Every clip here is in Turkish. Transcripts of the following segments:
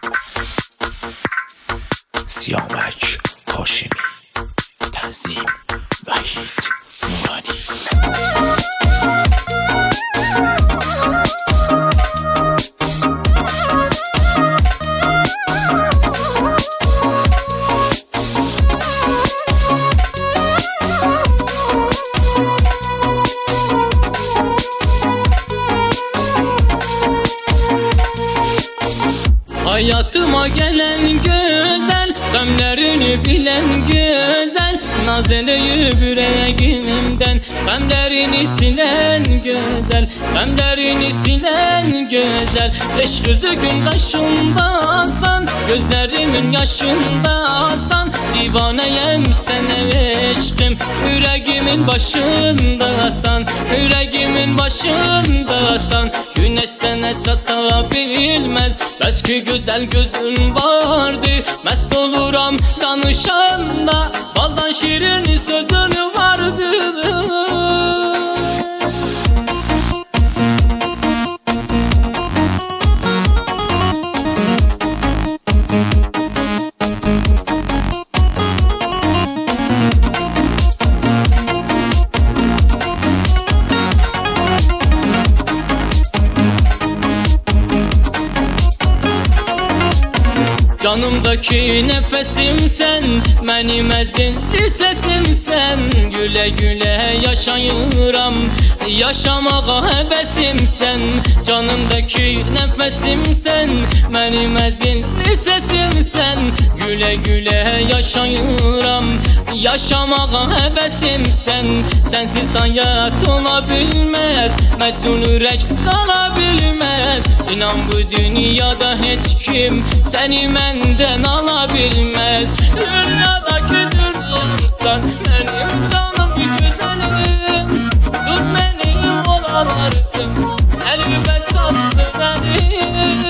سیامک هاشمی، تنظیم وحید نورانی. Hayatıma gelen güzel, gamlerini bilen güzel, naz eleyip yüreğimden gamlerini silen güzel, gamlerini silen güzel. Leş gözü gün kaşındasan, gözlerimin yaşındasan, divaneyim sene eşkim, yüreğimin başındasan, yüreğimin başındasan. Güneş sana çatabilmez, belki güzel gözün vardı. Mest oluram danışanda, baldan şirin sözün vardı. Canımdaki nefesim sen, benim ezinli sesim sen. Güle güle yaşayıram, yaşamağa hevesim sen. Canımdaki nefesim sen, benim ezinli sesim sen. Güle güle yaşayıram, yaşamağa hevesim sen. Sensiz hayat olabilmez, mecnun yürek kalabilmez. İnan bu dünyada hiç kim seni benden alabilmez. Dünyadaki dünyamsan benim canım bir güzelim. Tut beni olalarsın, elbet satsın beni.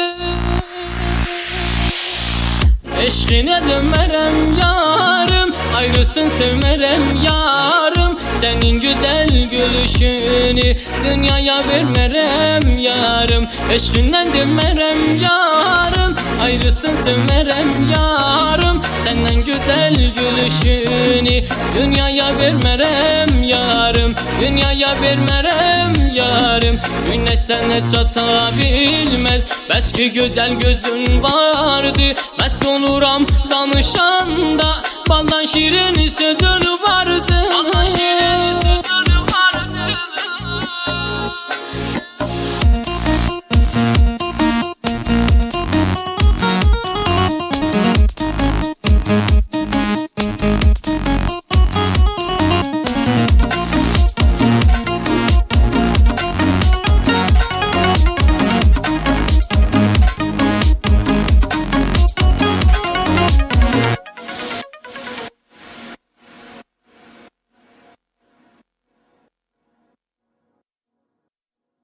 Eşkine dönmerem yarım, ayrısın sevmerem yarım. Senin güzel gülüşünü dünyaya vermerem yarım. Eşkinden dönmerem yarım, ayrısın sevmerem yarım. Senden güzel gülüşünü dünyaya vermerem yarım, dünyaya vermerem yarım. Güneş sana çatabilmez, belki güzel gözün vardı. Mest oluram danışanda, baldan şirin sözün vardı. Baldan şirin sözün